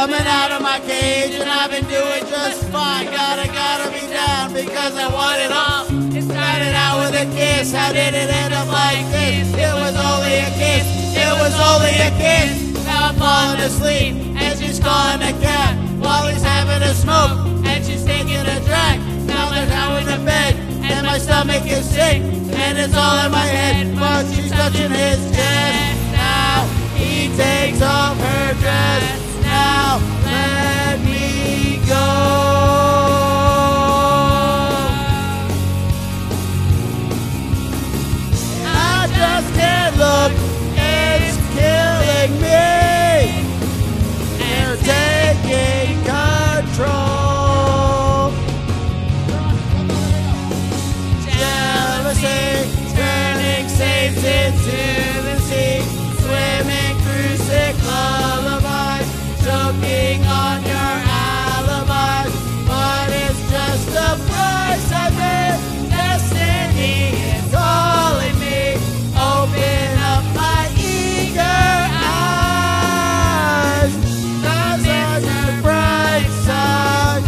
coming out of my cage and I've been doing just fine. Gotta be down because I want it all. It started out with a kiss. How did it end up like this? It was only a kiss. It was only a kiss. Now I'm falling asleep and she's calling a cab while he's having a smoke and she's taking a drag. Now they're down in the bed and my stomach is sick and it's all in my head, but she's touching his chest. Now he takes off her dress. Now let me go. I just can't look, it's killing me. They're taking control. Jealousy turning saints into the sea, swimming through sick lullabies, choking on your alibis. But it's just a price I pay. Destiny is calling me. Open up my eager eyes. There's a bright side.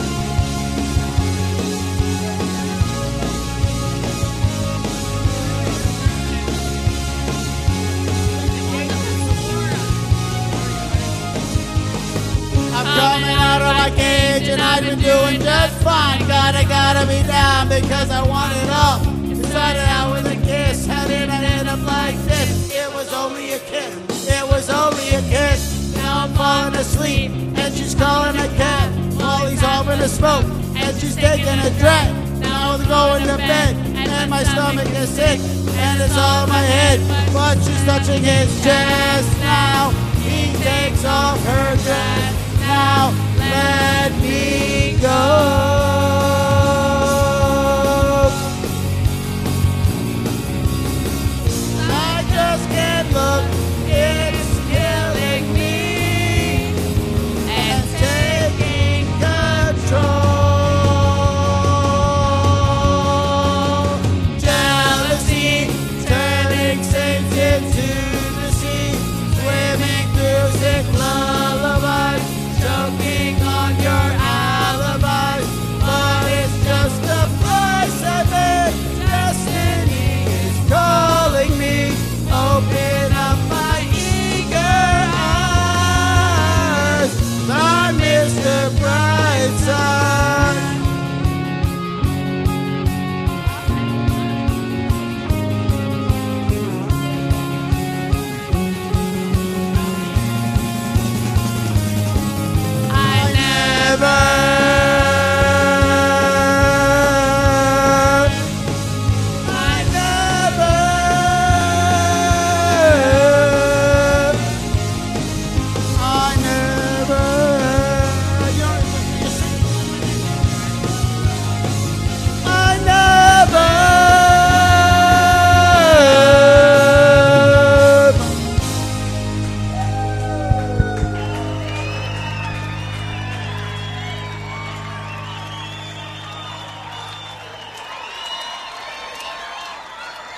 I'm coming out of my cage and I've been doing just fine. Gotta be down because I want it all. It started out with a kiss. How did I end up like this? It was only a kiss. It was only a kiss. Now I'm falling asleep and she's calling a cab while he's off in the smoke and she's taking a drag. Now I'm going to bed and my stomach is sick and it's all in my head, but she's touching his chest. Now he takes off her dress. Now let me go. I just can't look, it's killing me and taking control. Jealousy turning saints into the sea, swimming through sick lullabies, choking on your alibis. But it's just a price I pay. Destiny is calling me. Open up my eager eyes. I'm Mr. Bright.